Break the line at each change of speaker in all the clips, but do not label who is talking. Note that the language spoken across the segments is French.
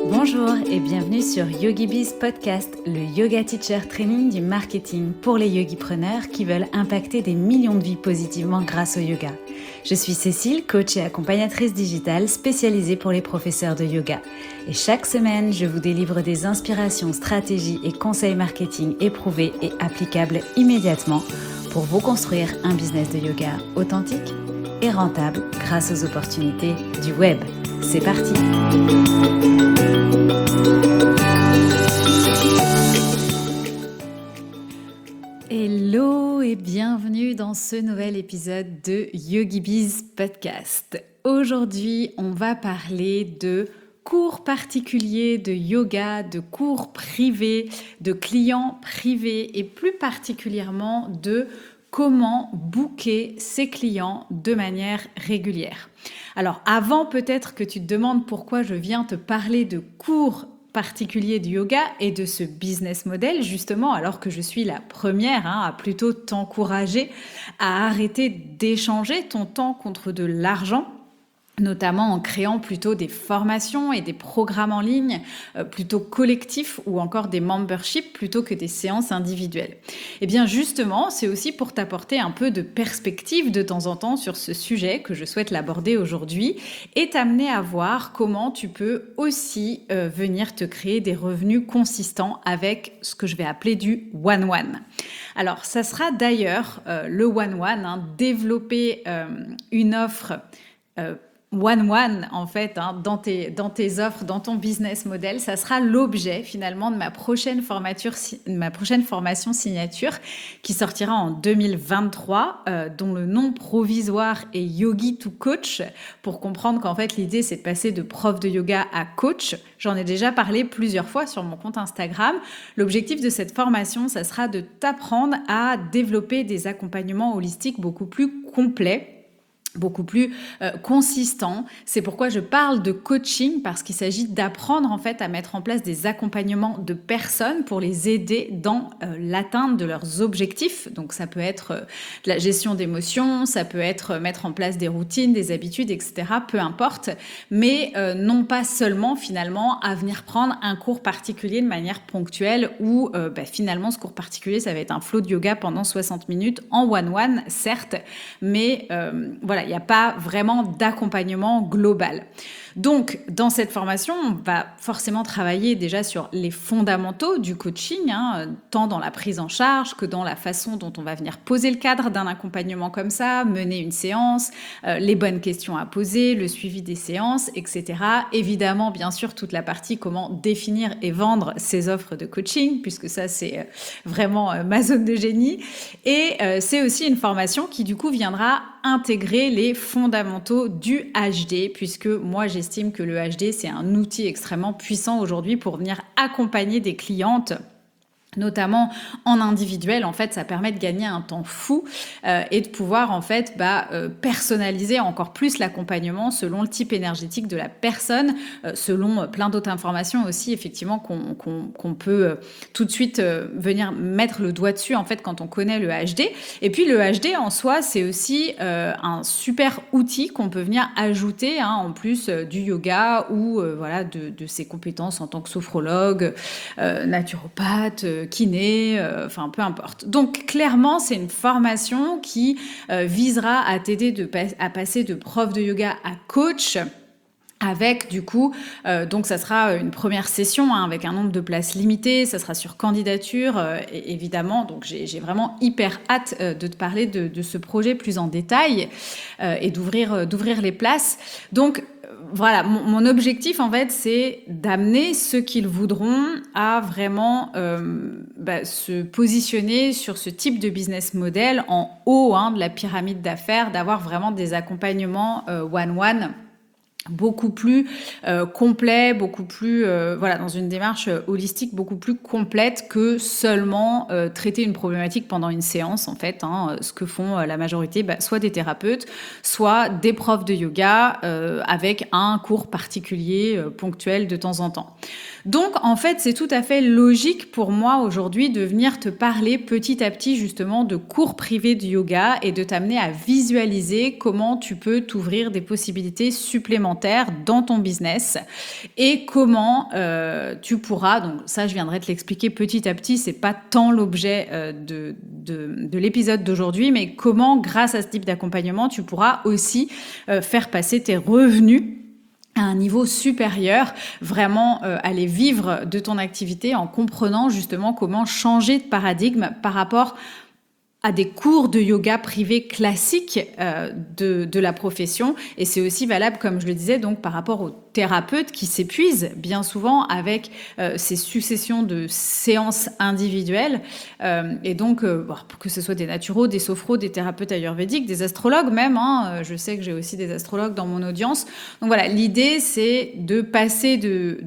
Bonjour et bienvenue sur YogiBiz Podcast, le yoga teacher training du marketing pour les yogipreneurs qui veulent impacter des millions de vies positivement grâce au yoga. Je suis Cécile, coach et accompagnatrice digitale spécialisée pour les professeurs de yoga. Et chaque semaine, je vous délivre des inspirations, stratégies et conseils marketing éprouvés et applicables immédiatement pour vous construire un business de yoga authentique et rentable grâce aux opportunités du web. C'est parti! Hello et bienvenue dans ce nouvel épisode de YogiBiz Podcast. Aujourd'hui, on va parler de cours particuliers de yoga, de cours privés, de clients privés et plus particulièrement de comment booker ses clients de manière régulière. Alors avant peut-être que tu te demandes pourquoi je viens te parler de cours particuliers du yoga et de ce business model justement, alors que je suis la première à plutôt t'encourager à arrêter d'échanger ton temps contre de l'argent, notamment en créant plutôt des formations et des programmes en ligne plutôt collectifs ou encore des memberships plutôt que des séances individuelles. Et bien justement, c'est aussi pour t'apporter un peu de perspective de temps en temps sur ce sujet que je souhaite l'aborder aujourd'hui et t'amener à voir comment tu peux aussi venir te créer des revenus consistants avec ce que je vais appeler du one-one. Alors, ça sera d'ailleurs le one-one, développer une offre one-one en fait dans tes offres, dans ton business model, ça sera l'objet finalement de ma prochaine formation signature qui sortira en 2023 dont le nom provisoire est Yogi to Coach, pour comprendre qu'en fait l'idée c'est de passer de prof de yoga à coach. J'en ai déjà parlé plusieurs fois sur mon compte Instagram. L'objectif de cette formation, ça sera de t'apprendre à développer des accompagnements holistiques beaucoup plus complets, beaucoup plus consistant. C'est pourquoi je parle de coaching, parce qu'il s'agit d'apprendre en fait à mettre en place des accompagnements de personnes pour les aider dans l'atteinte de leurs objectifs. Donc ça peut être de la gestion d'émotions, ça peut être mettre en place des routines, des habitudes, etc. Peu importe, mais non pas seulement finalement à venir prendre un cours particulier de manière ponctuelle où finalement ce cours particulier ça va être un flow de yoga pendant 60 minutes en one-one, certes, mais voilà, il n'y a pas vraiment d'accompagnement global. Donc, dans cette formation, on va forcément travailler déjà sur les fondamentaux du coaching, tant dans la prise en charge que dans la façon dont on va venir poser le cadre d'un accompagnement comme ça, mener une séance, les bonnes questions à poser, le suivi des séances, etc. Évidemment, bien sûr, toute la partie comment définir et vendre ses offres de coaching, puisque ça, c'est vraiment ma zone de génie. Et c'est aussi une formation qui, du coup, viendra intégrer les fondamentaux du HD, puisque moi j'estime que le HD c'est un outil extrêmement puissant aujourd'hui pour venir accompagner des clientes, notamment en individuel. En fait, ça permet de gagner un temps fou et de pouvoir en fait personnaliser encore plus l'accompagnement selon le type énergétique de la personne, selon plein d'autres informations aussi effectivement qu'on peut tout de suite venir mettre le doigt dessus en fait quand on connaît le HD. Et puis le HD en soi, c'est aussi un super outil qu'on peut venir ajouter en plus du yoga ou de ses compétences en tant que sophrologue, naturopathe, kiné, peu importe. Donc clairement, c'est une formation qui visera à t'aider à passer de prof de yoga à coach. Avec du coup, donc ça sera une première session avec un nombre de places limité, ça sera sur candidature évidemment, donc j'ai vraiment hyper hâte de te parler de ce projet plus en détail et d'ouvrir les places. Donc voilà, mon objectif en fait c'est d'amener ceux qui le voudront à vraiment se positionner sur ce type de business model en haut de la pyramide d'affaires, d'avoir vraiment des accompagnements one-one beaucoup plus complet, beaucoup plus dans une démarche holistique beaucoup plus complète que seulement traiter une problématique pendant une séance en fait, ce que font la majorité, soit des thérapeutes, soit des profs de yoga avec un cours particulier ponctuel de temps en temps. Donc en fait c'est tout à fait logique pour moi aujourd'hui de venir te parler petit à petit justement de cours privés de yoga et de t'amener à visualiser comment tu peux t'ouvrir des possibilités supplémentaires complémentaire dans ton business et comment tu pourras, donc ça je viendrai te l'expliquer petit à petit, c'est pas tant l'objet de l'épisode d'aujourd'hui, mais comment grâce à ce type d'accompagnement tu pourras aussi faire passer tes revenus à un niveau supérieur, vraiment aller vivre de ton activité en comprenant justement comment changer de paradigme par rapport à des cours de yoga privés classiques de la profession. Et c'est aussi valable, comme je le disais, donc par rapport aux thérapeutes qui s'épuisent bien souvent avec ces successions de séances individuelles. Et donc, que ce soit des naturaux, des sophros, des thérapeutes ayurvédiques, des astrologues même. Je sais que j'ai aussi des astrologues dans mon audience. Donc voilà, l'idée, c'est de passer de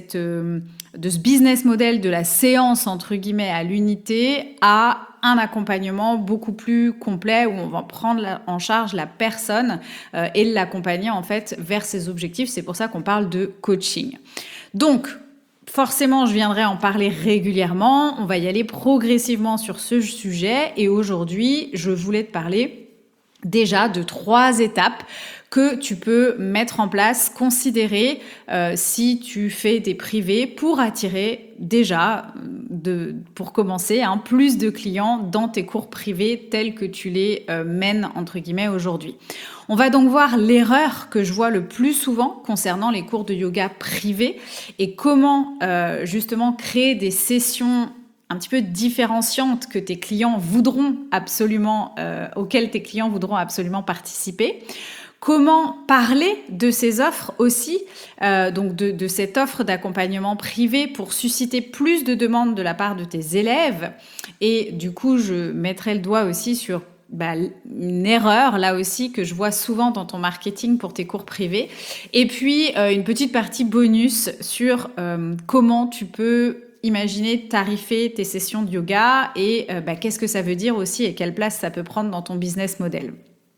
ce business model de la séance, entre guillemets, à l'unité, à un accompagnement beaucoup plus complet où on va prendre en charge la personne et l'accompagner en fait vers ses objectifs. C'est pour ça qu'on parle de coaching. Donc, forcément, je viendrai en parler régulièrement. On va y aller progressivement sur ce sujet. Et aujourd'hui, je voulais te parler déjà de 3 étapes que tu peux mettre en place, considérer si tu fais des privés pour attirer déjà, pour commencer, plus de clients dans tes cours privés tels que tu les mènes entre guillemets aujourd'hui. On va donc voir l'erreur que je vois le plus souvent concernant les cours de yoga privés et comment justement créer des sessions un petit peu différenciantes que tes clients voudront absolument, auxquelles tes clients voudront absolument participer. Comment parler de ces offres aussi, donc de cette offre d'accompagnement privé pour susciter plus de demandes de la part de tes élèves. Et du coup, je mettrai le doigt aussi sur une erreur là aussi que je vois souvent dans ton marketing pour tes cours privés. Et puis, une petite partie bonus sur comment tu peux imaginer tarifer tes sessions de yoga et qu'est-ce que ça veut dire aussi et quelle place ça peut prendre dans ton business model.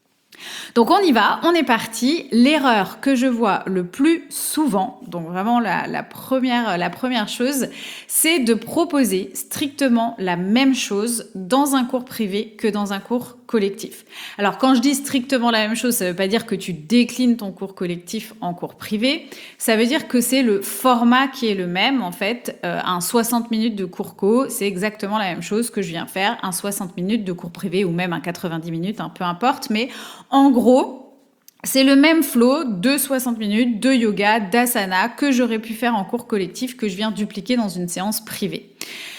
Donc on y va, on est parti. L'erreur que je vois le plus souvent, donc vraiment la première chose, c'est de proposer strictement la même chose dans un cours privé que dans un cours collectif. Alors quand je dis strictement la même chose, ça ne veut pas dire que tu déclines ton cours collectif en cours privé, ça veut dire que c'est le format qui est le même en fait. Un 60 minutes de cours co, c'est exactement la même chose que je viens faire, un 60 minutes de cours privé ou même un 90 minutes, peu importe, mais en gros, c'est le même flow de 60 minutes de yoga, d'asana que j'aurais pu faire en cours collectif que je viens dupliquer dans une séance privée.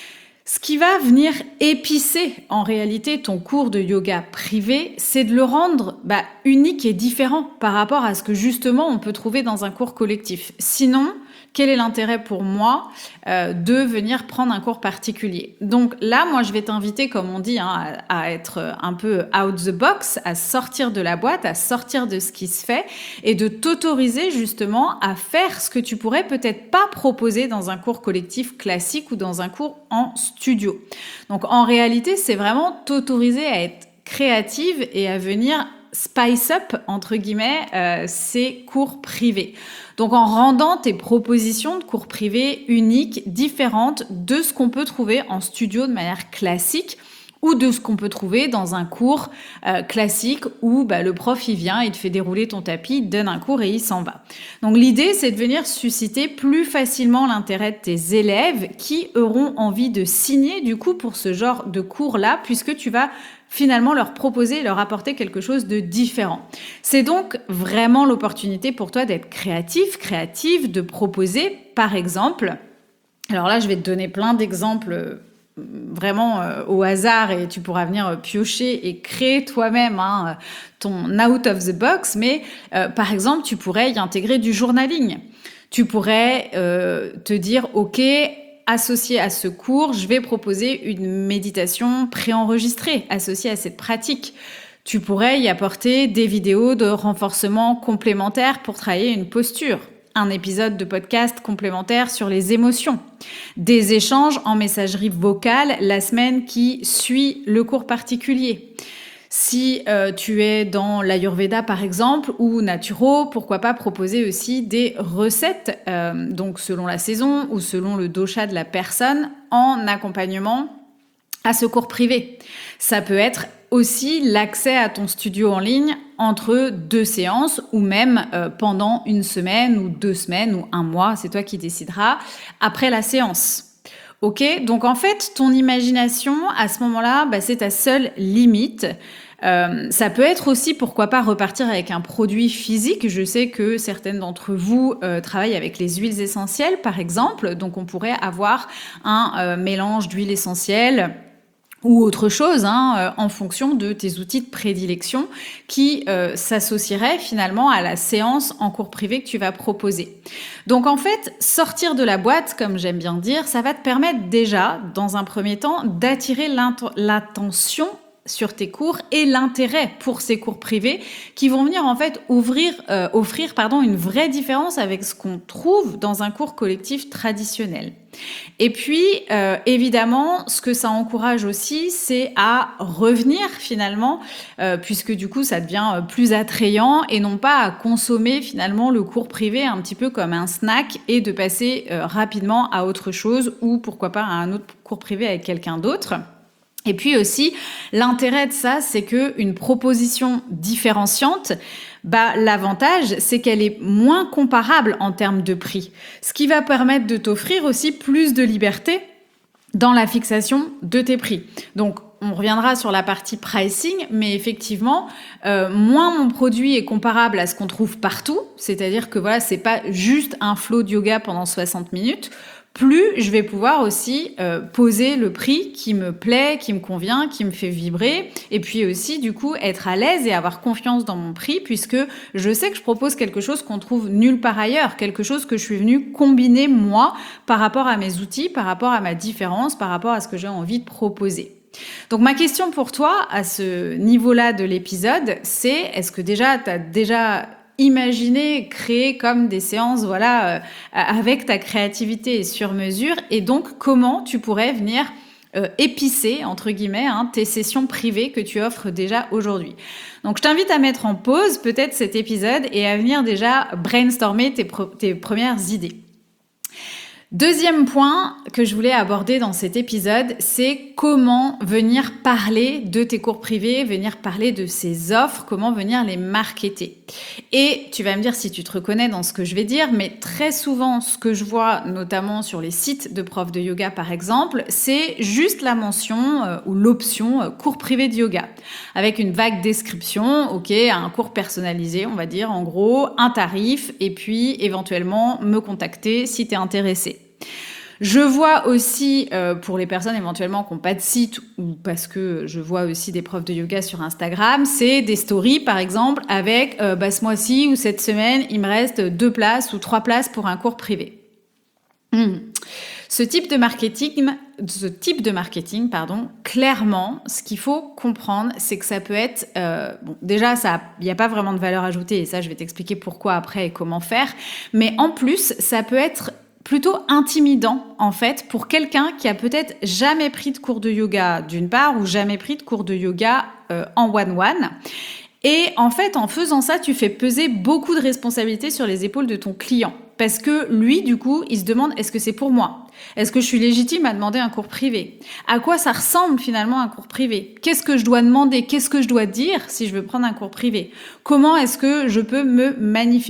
Ce qui va venir épicer en réalité ton cours de yoga privé, c'est de le rendre unique et différent par rapport à ce que justement on peut trouver dans un cours collectif. Sinon, quel est l'intérêt pour moi de venir prendre un cours particulier? Donc là, moi, je vais t'inviter, comme on dit, à être un peu out the box, à sortir de la boîte, à sortir de ce qui se fait et de t'autoriser justement à faire ce que tu pourrais peut-être pas proposer dans un cours collectif classique ou dans un cours en studio. Donc en réalité, c'est vraiment t'autoriser à être créative et à venir spice up, entre guillemets, ces cours privés. Donc en rendant tes propositions de cours privés uniques, différentes de ce qu'on peut trouver en studio de manière classique ou de ce qu'on peut trouver dans un cours classique où le prof il vient, il te fait dérouler ton tapis, il te donne un cours et il s'en va. Donc l'idée c'est de venir susciter plus facilement l'intérêt de tes élèves qui auront envie de signer du coup pour ce genre de cours-là puisque tu vas finalement leur proposer, leur apporter quelque chose de différent. C'est donc vraiment l'opportunité pour toi d'être créative, de proposer, par exemple, alors là je vais te donner plein d'exemples vraiment au hasard et tu pourras venir piocher et créer toi-même ton out of the box, mais par exemple tu pourrais y intégrer du journaling. Tu pourrais te dire ok, associé à ce cours, je vais proposer une méditation préenregistrée associée à cette pratique. Tu pourrais y apporter des vidéos de renforcement complémentaires pour travailler une posture, un épisode de podcast complémentaire sur les émotions, des échanges en messagerie vocale la semaine qui suit le cours particulier. Si tu es dans l'Ayurveda par exemple ou naturo, pourquoi pas proposer aussi des recettes, donc selon la saison ou selon le dosha de la personne en accompagnement à ce cours privé. Ça peut être aussi l'accès à ton studio en ligne entre 2 séances ou même pendant 1 semaine ou 2 semaines ou 1 mois, c'est toi qui décideras, après la séance. Ok, donc en fait, ton imagination, à ce moment-là, c'est ta seule limite. Ça peut être aussi, pourquoi pas, repartir avec un produit physique. Je sais que certaines d'entre vous travaillent avec les huiles essentielles, par exemple. Donc, on pourrait avoir un mélange d'huile essentielle ou autre chose, en fonction de tes outils de prédilection qui s'associeraient finalement à la séance en cours privé que tu vas proposer. Donc en fait, sortir de la boîte, comme j'aime bien dire, ça va te permettre déjà, dans un premier temps, d'attirer l'attention sur tes cours et l'intérêt pour ces cours privés qui vont venir en fait offrir une vraie différence avec ce qu'on trouve dans un cours collectif traditionnel. Et puis, évidemment, ce que ça encourage aussi, c'est à revenir finalement, puisque du coup, ça devient plus attrayant et non pas à consommer finalement le cours privé un petit peu comme un snack et de passer rapidement à autre chose ou pourquoi pas à un autre cours privé avec quelqu'un d'autre. Et puis aussi, l'intérêt de ça, c'est qu'une proposition différenciante, l'avantage, c'est qu'elle est moins comparable en termes de prix. Ce qui va permettre de t'offrir aussi plus de liberté dans la fixation de tes prix. Donc, on reviendra sur la partie pricing, mais effectivement, moins mon produit est comparable à ce qu'on trouve partout, c'est-à-dire que voilà, c'est pas juste un flow de yoga pendant 60 minutes, plus je vais pouvoir aussi poser le prix qui me plaît, qui me convient, qui me fait vibrer, et puis aussi du coup être à l'aise et avoir confiance dans mon prix, puisque je sais que je propose quelque chose qu'on trouve nulle part ailleurs, quelque chose que je suis venue combiner moi par rapport à mes outils, par rapport à ma différence, par rapport à ce que j'ai envie de proposer. Donc ma question pour toi à ce niveau-là de l'épisode, c'est est-ce que déjà tu as déjà imaginer, créer comme des séances, avec ta créativité sur mesure, et donc comment tu pourrais venir épicer, entre guillemets, tes sessions privées que tu offres déjà aujourd'hui. Donc je t'invite à mettre en pause peut-être cet épisode et à venir déjà brainstormer tes premières idées. Deuxième point que je voulais aborder dans cet épisode, c'est comment venir parler de tes cours privés, venir parler de ces offres, comment venir les marketer. Et tu vas me dire si tu te reconnais dans ce que je vais dire, mais très souvent, ce que je vois, notamment sur les sites de profs de yoga par exemple, c'est juste la mention ou l'option cours privé de yoga, avec une vague description, un cours personnalisé, on va dire, en gros, un tarif, et puis éventuellement me contacter si tu es intéressé. Je vois aussi, pour les personnes éventuellement qui n'ont pas de site, ou parce que je vois aussi des profs de yoga sur Instagram, c'est des stories par exemple avec ce mois-ci ou cette semaine, il me reste 2 places ou 3 places pour un cours privé. Ce type de marketing, clairement, ce qu'il faut comprendre, c'est que ça peut être... déjà, il n'y a pas vraiment de valeur ajoutée, et ça, je vais t'expliquer pourquoi après et comment faire. Mais en plus, ça peut être plutôt intimidant, en fait, pour quelqu'un qui a peut-être jamais pris de cours de yoga, d'une part, ou jamais pris de cours de yoga en one-one. Et en fait, en faisant ça, tu fais peser beaucoup de responsabilités sur les épaules de ton client. Parce que lui, du coup, il se demande, est-ce que c'est pour moi ? Est-ce que je suis légitime à demander un cours privé ? À quoi ça ressemble finalement un cours privé ? Qu'est-ce que je dois demander ? Qu'est-ce que je dois dire si je veux prendre un cours privé ? Comment est-ce que je peux me manifester ?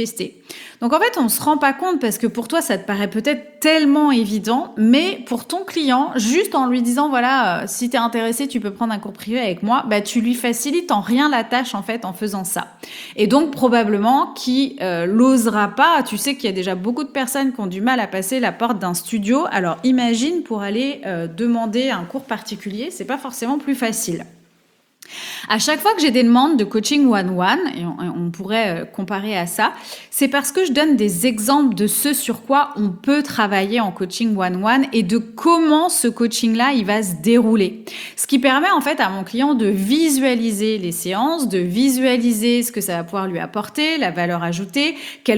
Donc en fait, on ne se rend pas compte parce que pour toi, ça te paraît peut-être tellement évident, mais pour ton client, juste en lui disant, si tu es intéressé, tu peux prendre un cours privé avec moi, tu lui facilites en rien la tâche en fait en faisant ça. Et donc probablement qu'il n'osera pas, tu sais qu'il y a déjà beaucoup de personnes qui ont du mal à passer la porte d'un studio, alors imagine pour aller demander un cours particulier, c'est pas forcément plus facile. À chaque fois que j'ai des demandes de coaching one-one, et on pourrait comparer à ça, c'est parce que je donne des exemples de ce sur quoi on peut travailler en coaching one-one et de comment ce coaching-là, il va se dérouler. Ce qui permet en fait à mon client de visualiser les séances, de visualiser ce que ça va pouvoir lui apporter, la valeur ajoutée,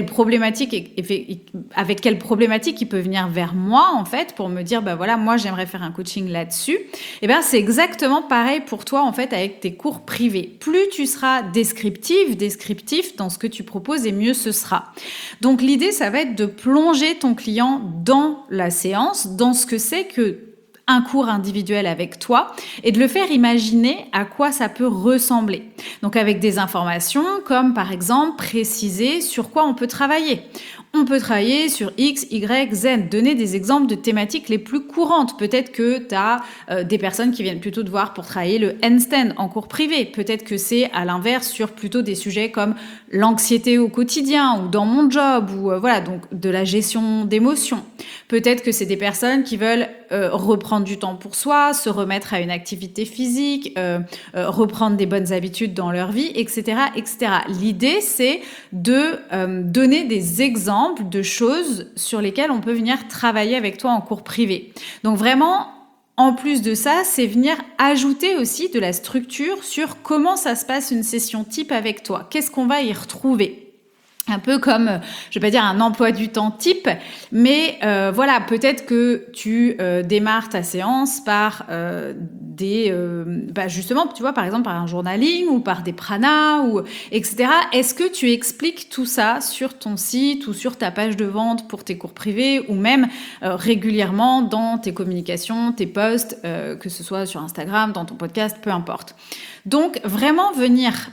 avec quelle problématique il peut venir vers moi en fait pour me dire moi j'aimerais faire un coaching là-dessus. Et c'est exactement pareil pour toi en fait avec tes cours privés. Plus tu seras descriptif dans ce que tu proposes et mieux ce sera. Donc l'idée, ça va être de plonger ton client dans la séance, dans ce que c'est que un cours individuel avec toi et de le faire imaginer à quoi ça peut ressembler. Donc avec des informations comme par exemple préciser sur quoi on peut travailler. On peut travailler sur X, Y, Z, donner des exemples de thématiques les plus courantes. Peut-être que tu as des personnes qui viennent plutôt te voir pour travailler le handstand en cours privé. Peut-être que c'est à l'inverse sur plutôt des sujets comme l'anxiété au quotidien ou dans mon job ou voilà, donc de la gestion d'émotions. Peut-être que c'est des personnes qui veulent reprendre du temps pour soi, se remettre à une activité physique, reprendre des bonnes habitudes dans leur vie, etc., etc. L'idée, c'est de donner des exemples de choses sur lesquelles on peut venir travailler avec toi en cours privé. Donc vraiment, en plus de ça, c'est venir ajouter aussi de la structure sur comment ça se passe une session type avec toi. Qu'est-ce qu'on va y retrouver ? Un peu comme, je vais pas dire un emploi du temps type, mais voilà, peut-être que tu démarres ta séance par justement, tu vois, par exemple par un journaling ou par des pranas, ou etc. Est-ce que tu expliques tout ça sur ton site ou sur ta page de vente pour tes cours privés ou même régulièrement dans tes communications, tes posts, que ce soit sur Instagram, dans ton podcast, peu importe. Donc, vraiment venir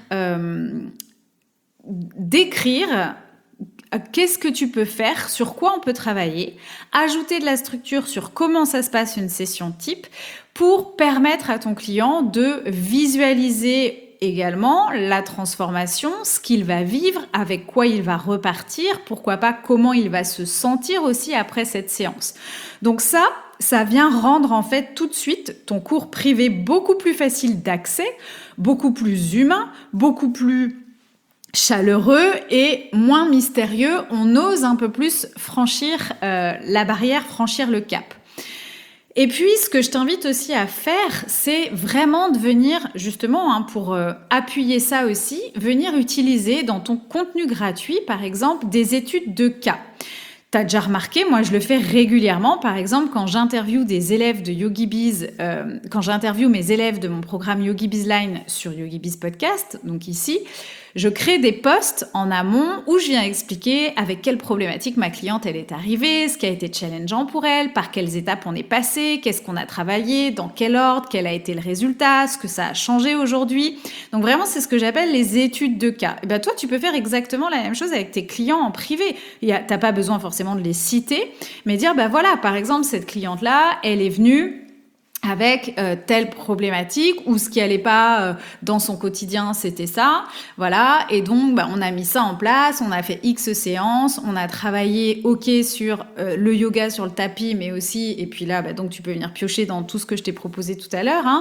décrire qu'est-ce que tu peux faire, sur quoi on peut travailler, ajouter de la structure sur comment ça se passe une session type pour permettre à ton client de visualiser également la transformation, ce qu'il va vivre, avec quoi il va repartir, pourquoi pas comment il va se sentir aussi après cette séance. Donc ça vient rendre en fait tout de suite ton cours privé beaucoup plus facile d'accès, beaucoup plus humain, beaucoup plus chaleureux et moins mystérieux. On ose un peu plus franchir la barrière, franchir le cap. Et puis, ce que je t'invite aussi à faire, c'est vraiment de venir, justement, pour appuyer ça aussi, venir utiliser dans ton contenu gratuit, par exemple, des études de cas. T'as déjà remarqué, moi je le fais régulièrement, par exemple quand j'interviewe des élèves de YogiBiz, quand j'interviewe mes élèves de mon programme YogiBiz Line sur YogiBiz Podcast, donc ici, je crée des posts en amont où je viens expliquer avec quelle problématique ma cliente elle est arrivée, ce qui a été challengeant pour elle, par quelles étapes on est passé, qu'est-ce qu'on a travaillé, dans quel ordre, quel a été le résultat, ce que ça a changé aujourd'hui. Donc vraiment, c'est ce que j'appelle les études de cas. Et ben toi, tu peux faire exactement la même chose avec tes clients en privé. T'as pas besoin forcément de les citer, mais dire, bah voilà, par exemple, cette cliente-là, elle est venue avec telle problématique ou ce qui allait pas dans son quotidien, c'était ça, voilà, et donc on a mis ça en place, on a fait X séances, on a travaillé sur le yoga sur le tapis, mais aussi, et puis là donc tu peux venir piocher dans tout ce que je t'ai proposé tout à l'heure,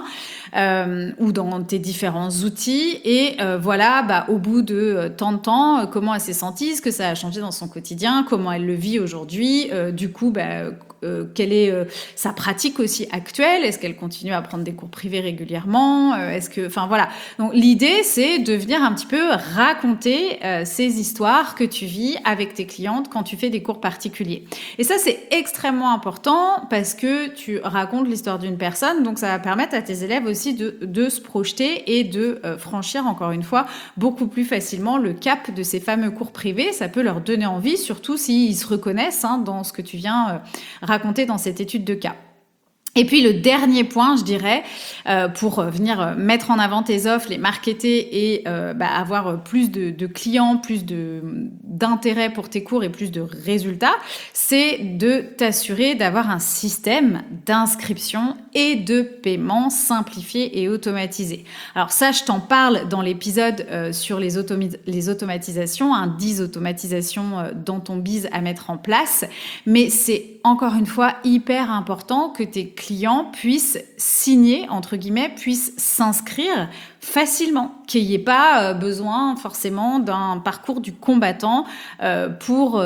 ou dans tes différents outils, et voilà, au bout de tant de temps, comment elle s'est sentie, ce que ça a changé dans son quotidien, comment elle le vit aujourd'hui, du coup quelle est sa pratique aussi actuelle, est-ce qu'elle continue à prendre des cours privés régulièrement, voilà. Donc l'idée, c'est de venir un petit peu raconter ces histoires que tu vis avec tes clientes quand tu fais des cours particuliers. Et ça, c'est extrêmement important parce que tu racontes l'histoire d'une personne, donc ça va permettre à tes élèves aussi de se projeter et de franchir, encore une fois, beaucoup plus facilement le cap de ces fameux cours privés. Ça peut leur donner envie, surtout s'ils se reconnaissent dans ce que tu viens raconter dans cette étude de cas. Et puis le dernier point, je dirais, pour venir mettre en avant tes offres, les marketer et avoir plus de clients, plus d'intérêt pour tes cours et plus de résultats, c'est de t'assurer d'avoir un système d'inscription et de paiement simplifié et automatisé. Alors ça, je t'en parle dans l'épisode sur les automatisations, 10 automatisations dans ton biz à mettre en place, mais c'est encore une fois hyper important que tes clients puissent signer, entre guillemets, puissent s'inscrire facilement, qu'il n'y ait pas besoin forcément d'un parcours du combattant pour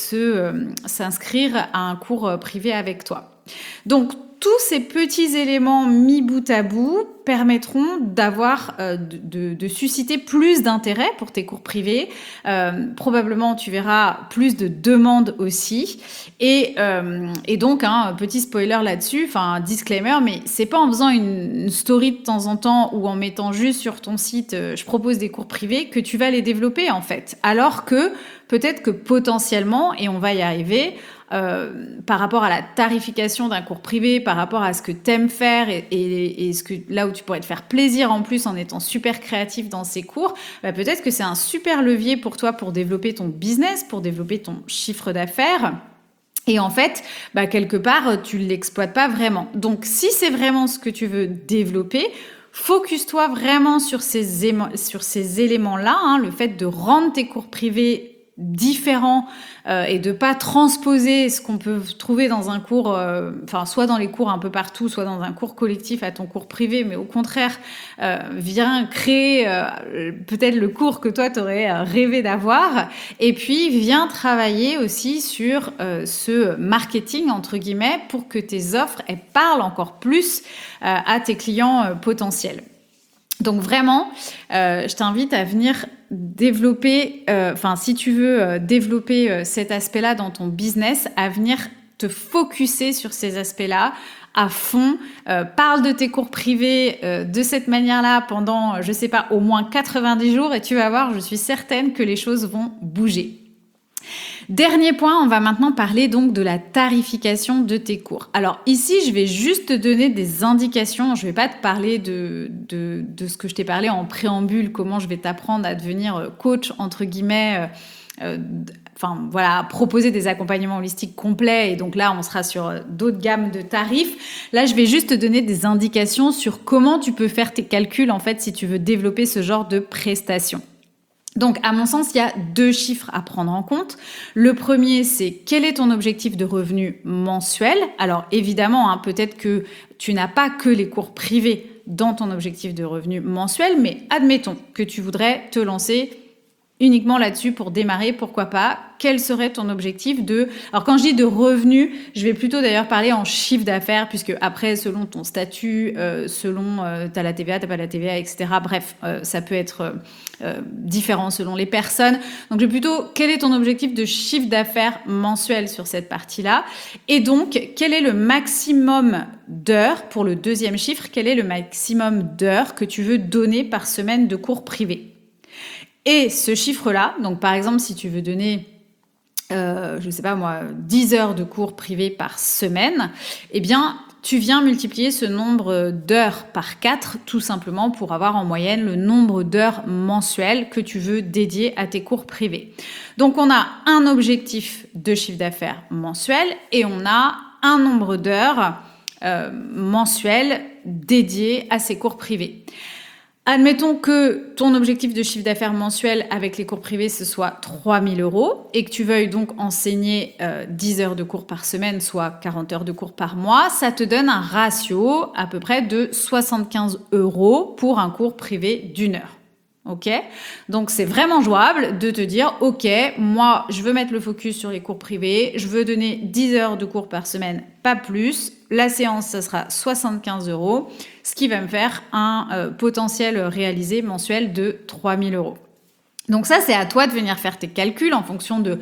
s'inscrire à un cours privé avec toi. Donc, tous ces petits éléments mis bout à bout permettront d'avoir, de susciter plus d'intérêt pour tes cours privés. Probablement, tu verras plus de demandes aussi. Et donc, petit spoiler là-dessus, disclaimer, mais c'est pas en faisant une story de temps en temps ou en mettant juste sur ton site je propose des cours privés que tu vas les développer en fait. Alors que peut-être que potentiellement, et on va y arriver, par rapport à la tarification d'un cours privé, par rapport à ce que t'aimes faire et ce que, là où tu pourrais te faire plaisir en plus en étant super créatif dans ces cours, peut-être que c'est un super levier pour toi pour développer ton business, pour développer ton chiffre d'affaires. Et en fait, quelque part, tu ne l'exploites pas vraiment. Donc, si c'est vraiment ce que tu veux développer, focus-toi vraiment sur ces éléments-là, le fait de rendre tes cours privés différents et de pas transposer ce qu'on peut trouver dans un cours, soit dans les cours un peu partout, soit dans un cours collectif à ton cours privé, mais au contraire, viens créer peut-être le cours que toi t'aurais rêvé d'avoir, et puis viens travailler aussi sur ce marketing entre guillemets pour que tes offres elles parlent encore plus à tes clients potentiels. Donc vraiment, je t'invite à venir développer, si tu veux développer cet aspect-là dans ton business, à venir te focuser sur ces aspects-là à fond. Parle de tes cours privés de cette manière-là pendant, au moins 90 jours et tu vas voir, je suis certaine que les choses vont bouger. Dernier point, on va maintenant parler donc de la tarification de tes cours. Alors ici, je vais juste te donner des indications. Je ne vais pas te parler de ce que je t'ai parlé en préambule, comment je vais t'apprendre à devenir coach, entre guillemets, proposer des accompagnements holistiques complets. Et donc là, on sera sur d'autres gammes de tarifs. Là, je vais juste te donner des indications sur comment tu peux faire tes calculs, en fait, si tu veux développer ce genre de prestations. Donc, à mon sens, il y a 2 chiffres à prendre en compte. Le premier, c'est quel est ton objectif de revenu mensuel? Alors, évidemment, peut-être que tu n'as pas que les cours privés dans ton objectif de revenu mensuel, mais admettons que tu voudrais te lancer uniquement là-dessus pour démarrer, pourquoi pas? Quel serait ton objectif de... Alors quand je dis de revenus, je vais plutôt d'ailleurs parler en chiffre d'affaires, puisque après, selon ton statut, t'as la TVA, t'as pas la TVA, etc. Bref, ça peut être différent selon les personnes. Donc je vais plutôt, quel est ton objectif de chiffre d'affaires mensuel sur cette partie-là? Et donc, quel est le maximum d'heures, pour le deuxième chiffre, quel est le maximum d'heures que tu veux donner par semaine de cours privés? Et ce chiffre-là, donc par exemple, si tu veux donner, 10 heures de cours privés par semaine, eh bien, tu viens multiplier ce nombre d'heures par 4, tout simplement pour avoir en moyenne le nombre d'heures mensuelles que tu veux dédier à tes cours privés. Donc, on a un objectif de chiffre d'affaires mensuel et on a un nombre d'heures mensuelles dédiées à ces cours privés. Admettons que ton objectif de chiffre d'affaires mensuel avec les cours privés, ce soit 3 000 € et que tu veuilles donc enseigner 10 heures de cours par semaine, soit 40 heures de cours par mois. Ça te donne un ratio à peu près de 75 € pour un cours privé d'1 heure. Ok? Donc, c'est vraiment jouable de te dire, ok, moi, je veux mettre le focus sur les cours privés, je veux donner 10 heures de cours par semaine, pas plus. La séance, ça sera 75 €, ce qui va me faire un potentiel réalisé mensuel de 3 000 €. Donc ça, c'est à toi de venir faire tes calculs en fonction de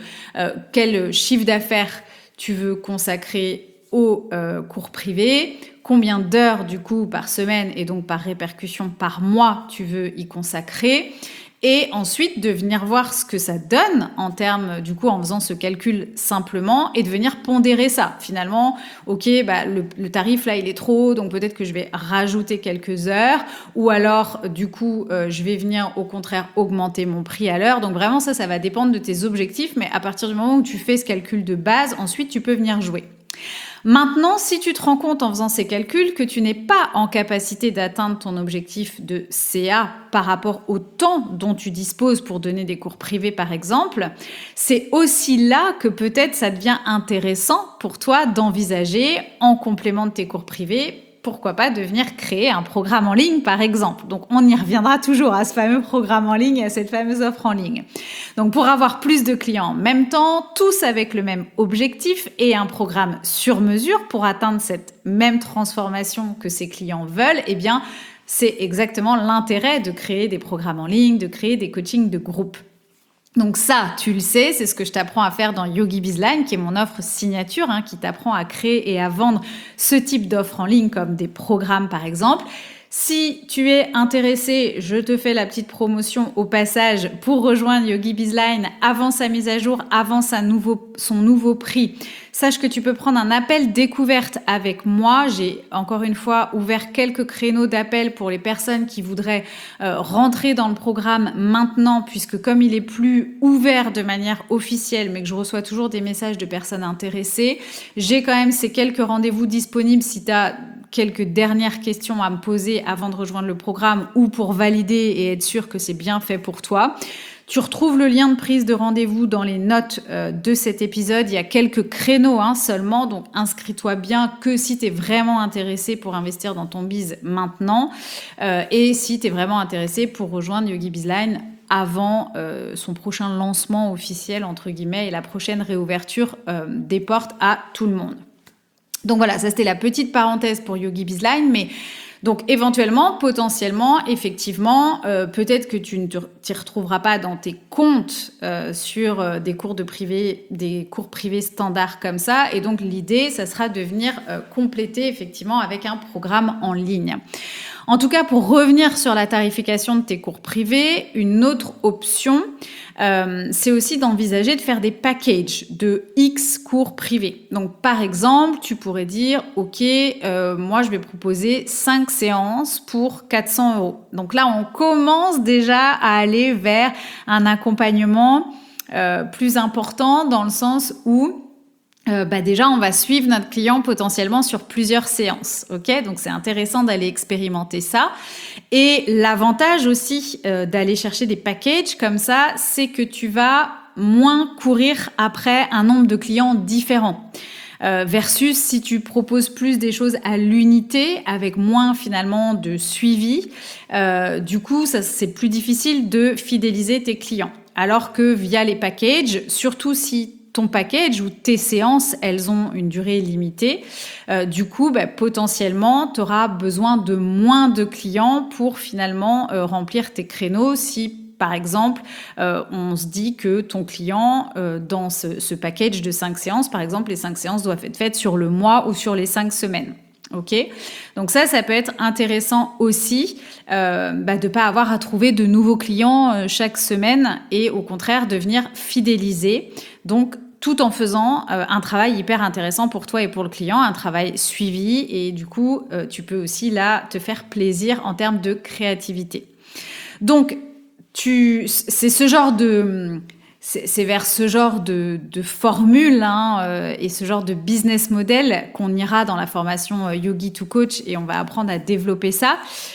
quel chiffre d'affaires tu veux consacrer aux cours privés, combien d'heures du coup par semaine et donc par répercussion par mois tu veux y consacrer, et ensuite de venir voir ce que ça donne en termes, du coup, en faisant ce calcul simplement, et de venir pondérer ça. Finalement, ok, le tarif là il est trop haut, donc peut-être que je vais rajouter quelques heures, ou alors du coup je vais venir au contraire augmenter mon prix à l'heure. Donc vraiment ça va dépendre de tes objectifs, mais à partir du moment où tu fais ce calcul de base, ensuite tu peux venir jouer. Maintenant, si tu te rends compte en faisant ces calculs que tu n'es pas en capacité d'atteindre ton objectif de CA par rapport au temps dont tu disposes pour donner des cours privés par exemple, c'est aussi là que peut-être ça devient intéressant pour toi d'envisager, en complément de tes cours privés, pourquoi pas de venir créer un programme en ligne, par exemple. Donc, on y reviendra toujours à ce fameux programme en ligne, à cette fameuse offre en ligne. Donc, pour avoir plus de clients en même temps, tous avec le même objectif et un programme sur mesure pour atteindre cette même transformation que ces clients veulent, eh bien, c'est exactement l'intérêt de créer des programmes en ligne, de créer des coachings de groupe. Donc ça, tu le sais, c'est ce que je t'apprends à faire dans Yogi Bizline, qui est mon offre signature, qui t'apprend à créer et à vendre ce type d'offres en ligne comme des programmes par exemple. Si tu es intéressé, je te fais la petite promotion au passage pour rejoindre Yogi Bizline avant sa mise à jour, avant son nouveau prix. Sache que tu peux prendre un appel découverte avec moi. J'ai encore une fois ouvert quelques créneaux d'appel pour les personnes qui voudraient rentrer dans le programme maintenant, puisque comme il est plus ouvert de manière officielle, mais que je reçois toujours des messages de personnes intéressées, j'ai quand même ces quelques rendez-vous disponibles si tu as quelques dernières questions à me poser avant de rejoindre le programme ou pour valider et être sûr que c'est bien fait pour toi. Tu retrouves le lien de prise de rendez-vous dans les notes de cet épisode. Il y a quelques créneaux seulement, donc inscris-toi bien que si tu es vraiment intéressé pour investir dans ton biz maintenant et si tu es vraiment intéressé pour rejoindre Yogi Bizline avant son prochain lancement officiel, entre guillemets, et la prochaine réouverture des portes à tout le monde. Donc voilà, ça c'était la petite parenthèse pour Yogi Bizline, mais donc éventuellement, potentiellement, effectivement, peut-être que tu ne t'y retrouveras pas dans tes comptes sur des cours privés standards comme ça, et donc l'idée, ça sera de venir compléter effectivement avec un programme en ligne. En tout cas, pour revenir sur la tarification de tes cours privés, une autre option, c'est aussi d'envisager de faire des packages de X cours privés. Donc, par exemple, tu pourrais dire, OK, moi, je vais proposer 5 séances pour 400 €. Donc là, on commence déjà à aller vers un accompagnement plus important dans le sens où déjà, on va suivre notre client potentiellement sur plusieurs séances. Ok, donc c'est intéressant d'aller expérimenter ça. Et l'avantage aussi d'aller chercher des packages comme ça, c'est que tu vas moins courir après un nombre de clients différents. Versus si tu proposes plus des choses à l'unité avec moins finalement de suivi, du coup, c'est plus difficile de fidéliser tes clients. Alors que via les packages, surtout si ton package ou tes séances, elles ont une durée limitée. Du coup, potentiellement, tu auras besoin de moins de clients pour finalement remplir tes créneaux. Si, par exemple, on se dit que ton client, dans ce package de 5 séances, par exemple, les 5 séances doivent être faites sur le mois ou sur les 5 semaines. Ok, donc ça peut être intéressant aussi de pas avoir à trouver de nouveaux clients chaque semaine et au contraire de venir fidéliser. Donc tout en faisant un travail hyper intéressant pour toi et pour le client, un travail suivi et du coup tu peux aussi là te faire plaisir en termes de créativité. Donc c'est ce genre de c'est vers ce genre de formule et ce genre de business model qu'on ira dans la formation Yogi to Coach et on va apprendre à développer ça.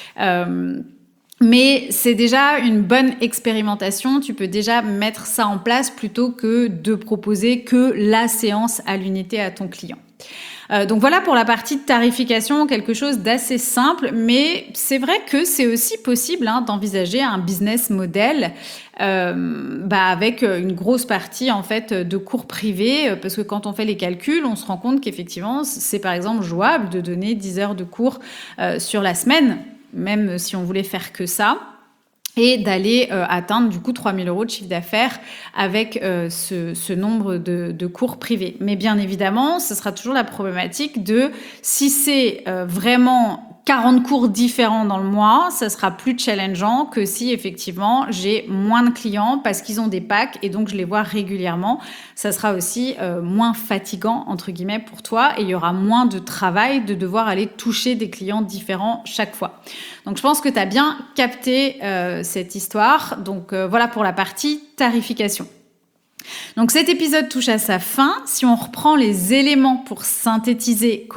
Mais c'est déjà une bonne expérimentation. Tu peux déjà mettre ça en place plutôt que de proposer que la séance à l'unité à ton client. Donc voilà pour la partie de tarification, quelque chose d'assez simple, mais c'est vrai que c'est aussi possible d'envisager un business model avec une grosse partie en fait de cours privés, parce que quand on fait les calculs, on se rend compte qu'effectivement c'est par exemple jouable de donner 10 heures de cours sur la semaine, même si on voulait faire que ça. Et d'aller atteindre du coup 3 000 € de chiffre d'affaires avec ce nombre de cours privés. Mais bien évidemment, ce sera toujours la problématique de si c'est vraiment 40 cours différents dans le mois, ça sera plus challengeant que si effectivement j'ai moins de clients parce qu'ils ont des packs et donc je les vois régulièrement. Ça sera aussi moins fatigant entre guillemets pour toi et il y aura moins de travail de devoir aller toucher des clients différents chaque fois. Donc je pense que tu as bien capté cette histoire. Donc voilà pour la partie tarification. Donc cet épisode touche à sa fin. Si on reprend les éléments pour synthétiser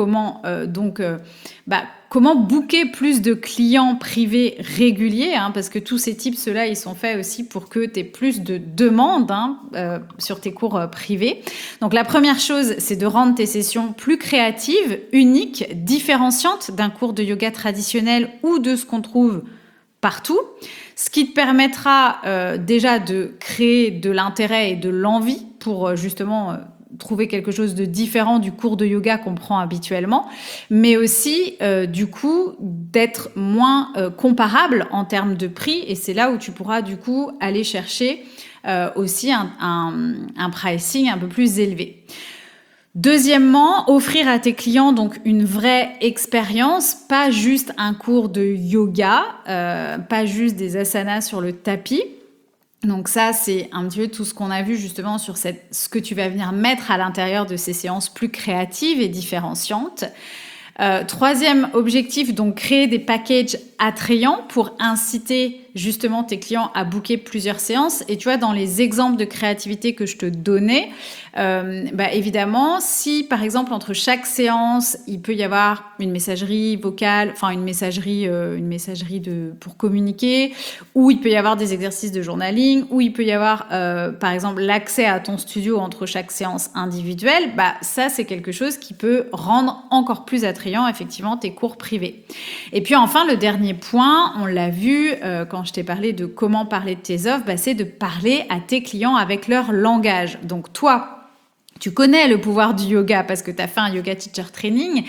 comment booker plus de clients privés réguliers, parce que tous ces tips-là, ils sont faits aussi pour que tu aies plus de demandes sur tes cours privés. Donc la première chose, c'est de rendre tes sessions plus créatives, uniques, différenciantes d'un cours de yoga traditionnel ou de ce qu'on trouve partout, ce qui te permettra déjà de créer de l'intérêt et de l'envie pour justement trouver quelque chose de différent du cours de yoga qu'on prend habituellement, mais aussi du coup d'être moins comparable en termes de prix, et c'est là où tu pourras du coup aller chercher aussi un pricing un peu plus élevé. Deuxièmement, offrir à tes clients donc une vraie expérience, pas juste un cours de yoga, pas juste des asanas sur le tapis. Donc ça, c'est un petit peu tout ce qu'on a vu justement sur ce que tu vas venir mettre à l'intérieur de ces séances plus créatives et différenciantes. Troisième objectif, donc créer des packages attrayants pour inciter justement tes clients à booker plusieurs séances. Et tu vois, dans les exemples de créativité que je te donnais, évidemment, si par exemple entre chaque séance, il peut y avoir une messagerie vocale, enfin une messagerie pour communiquer, ou il peut y avoir des exercices de journaling, ou il peut y avoir par exemple l'accès à ton studio entre chaque séance individuelle, ça c'est quelque chose qui peut rendre encore plus attrayant effectivement tes cours privés. Et puis enfin, le dernier point, on l'a vu quand je t'ai parlé de comment parler de tes offres, c'est de parler à tes clients avec leur langage. Donc toi, tu connais le pouvoir du yoga parce que tu as fait un yoga teacher training,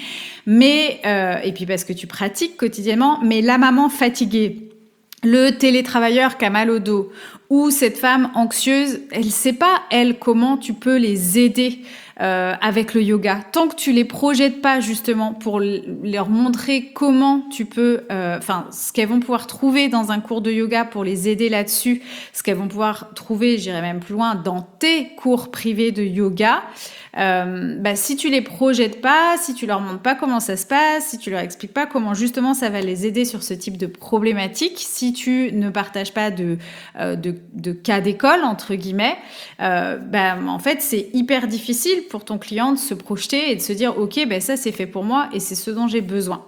et puis parce que tu pratiques quotidiennement, mais la maman fatiguée, le télétravailleur qui a mal au dos, ou cette femme anxieuse, elle ne sait pas, elle, comment tu peux les aider avec le yoga. Tant que tu les projettes pas justement pour leur montrer comment tu peux, ce qu'elles vont pouvoir trouver dans un cours de yoga pour les aider là-dessus, ce qu'elles vont pouvoir trouver, j'irai même plus loin, dans tes cours privés de yoga, si tu les projettes pas, si tu leur montres pas comment ça se passe, si tu leur expliques pas comment justement ça va les aider sur ce type de problématique, si tu ne partages pas de cas d'école entre guillemets, en fait c'est hyper difficile pour ton client de se projeter et de se dire ok, ça c'est fait pour moi et c'est ce dont j'ai besoin.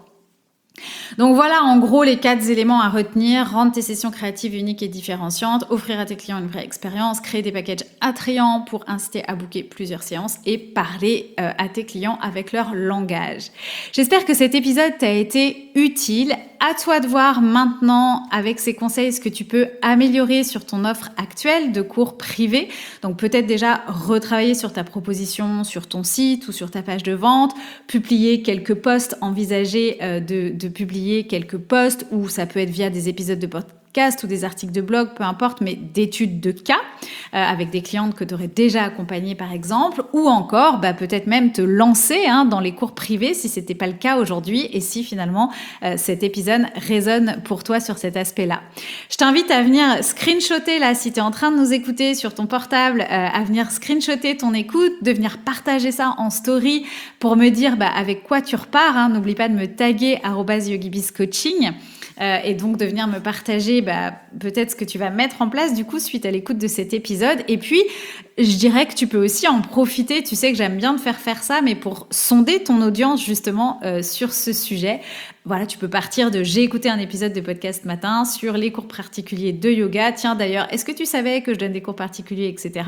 Donc voilà en gros les 4 éléments à retenir: rendre tes sessions créatives uniques et différenciantes, offrir à tes clients une vraie expérience, créer des packages attrayants pour inciter à booker plusieurs séances et parler à tes clients avec leur langage. J'espère que cet épisode t'a été utile. À toi de voir maintenant avec ces conseils ce que tu peux améliorer sur ton offre actuelle de cours privés. Donc peut-être déjà retravailler sur ta proposition sur ton site ou sur ta page de vente, publier quelques posts, envisager de publier quelques posts, ou ça peut être via des épisodes de podcast ou des articles de blog, peu importe, mais d'études de cas avec des clientes que tu aurais déjà accompagnées par exemple, ou encore peut-être même te lancer dans les cours privés si c'était pas le cas aujourd'hui et si finalement cet épisode résonne pour toi sur cet aspect-là. Je t'invite à venir screenshotter là si tu es en train de nous écouter sur ton portable, à venir screenshotter ton écoute, de venir partager ça en story pour me dire avec quoi tu repars. N'oublie pas de me taguer @yogibizcoaching. Et donc de venir me partager peut-être ce que tu vas mettre en place du coup suite à l'écoute de cet épisode. Et puis je dirais que tu peux aussi en profiter, tu sais que j'aime bien te faire ça, mais pour sonder ton audience justement sur ce sujet. Voilà, tu peux partir de j'ai écouté un épisode de podcast matin sur les cours particuliers de yoga. Tiens d'ailleurs, est-ce que tu savais que je donne des cours particuliers, etc.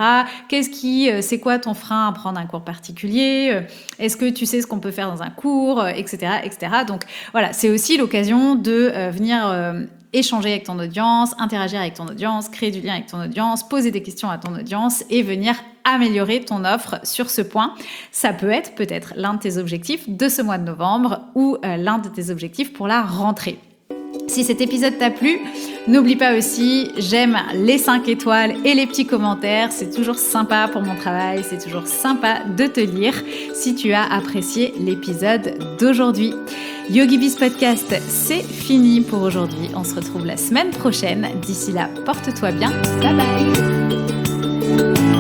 C'est quoi ton frein à prendre un cours particulier? Est-ce que tu sais ce qu'on peut faire dans un cours, etc., etc. Donc voilà, c'est aussi l'occasion de venir échanger avec ton audience, interagir avec ton audience, créer du lien avec ton audience, poser des questions à ton audience et venir améliorer ton offre sur ce point. Ça peut être peut-être l'un de tes objectifs de ce mois de novembre ou l'un de tes objectifs pour la rentrée. Si cet épisode t'a plu, n'oublie pas aussi, j'aime les 5 étoiles et les petits commentaires. C'est toujours sympa pour mon travail, c'est toujours sympa de te lire si tu as apprécié l'épisode d'aujourd'hui. YogiBiz Podcast, c'est fini pour aujourd'hui. On se retrouve la semaine prochaine. D'ici là, porte-toi bien. Bye bye.